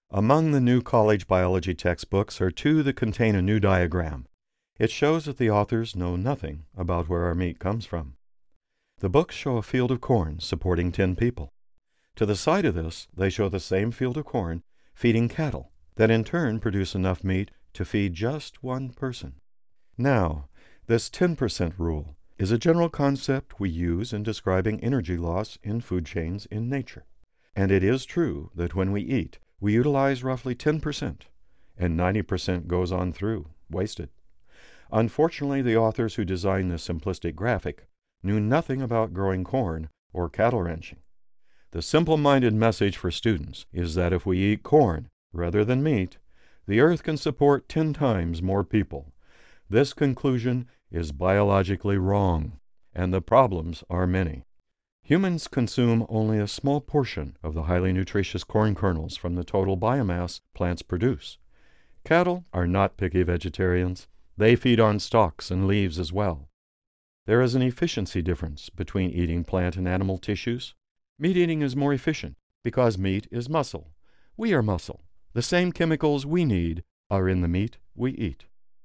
Among the new college biology textbooks are two that contain a new diagram. It shows that the authors know nothing about where our meat comes from. The books show a field of corn supporting 10 people. To the side of this, they show the same field of corn feeding cattle that in turn produce enough meat to feed just one person. Now, this 10% rule is a general concept we use in describing energy loss in food chains in nature. And it is true that when we eat, we utilize roughly 10%, and 90% goes on through, wasted. Unfortunately, the authors who designed this simplistic graphic knew nothing about growing corn or cattle ranching. The simple-minded message for students is that if we eat corn rather than meat, the earth can support 10 times more people. This conclusion is biologically wrong, and the problems are many. Humans consume only a small portion of the highly nutritious corn kernels from the total biomass plants produce. Cattle are not picky vegetarians. They feed on stalks and leaves as well. There is an efficiency difference between eating plant and animal tissues. Meat eating is more efficient because meat is muscle. We are muscle. The same chemicals we need are in the meat we eat.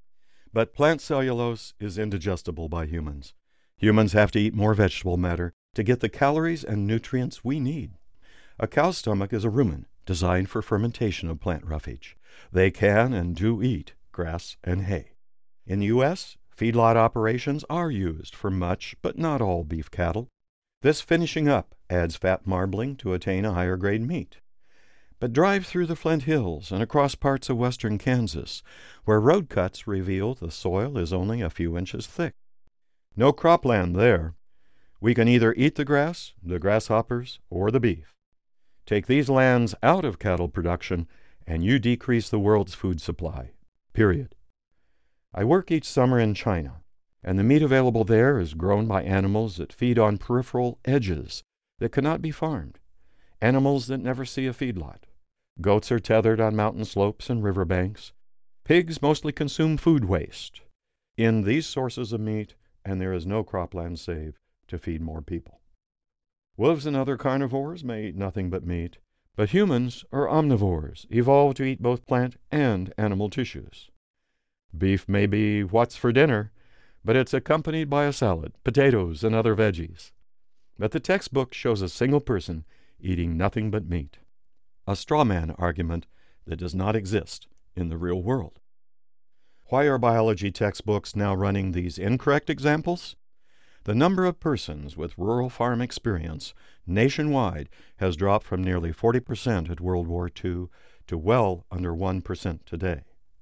But plant cellulose is indigestible by humans. Humans have to eat more vegetable matter to get the calories and nutrients we need. A cow's stomach is a rumen designed for fermentation of plant roughage. They can and do eat grass and hay. In the U.S., feedlot operations are used for much, but not all beef cattle. This finishing up adds fat marbling to attain a higher grade meat. But drive through the Flint Hills and across parts of western Kansas, where road cuts reveal the soil is only a few inches thick. No cropland there. We can either eat the grass, the grasshoppers, or the beef. Take these lands out of cattle production, and you decrease the world's food supply. Period. I work each summer in China, and the meat available there is grown by animals that feed on peripheral edges that cannot be farmed, animals that never see a feedlot. Goats are tethered on mountain slopes and riverbanks. Pigs mostly consume food waste. In these sources of meat, and there is no cropland saved to feed more people. Wolves and other carnivores may eat nothing but meat, but humans are omnivores, evolved to eat both plant and animal tissues. Beef may be what's for dinner, but it's accompanied by a salad, potatoes, and other veggies. But the textbook shows a single person eating nothing but meat. A straw man argument that does not exist in the real world. Why are biology textbooks now running these incorrect examples? The number of persons with rural farm experience nationwide has dropped from nearly 40% at World War II to well under 1% today.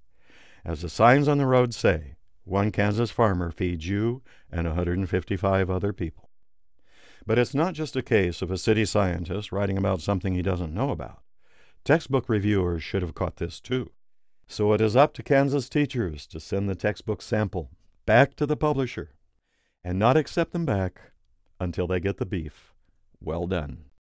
As the signs on the road say, one Kansas farmer feeds you and 155 other people. But it's not just a case of a city scientist writing about something he doesn't know about. Textbook reviewers should have caught this too. So it is up to Kansas teachers to send the textbook sample back to the publisher and not accept them back until they get the beef well done.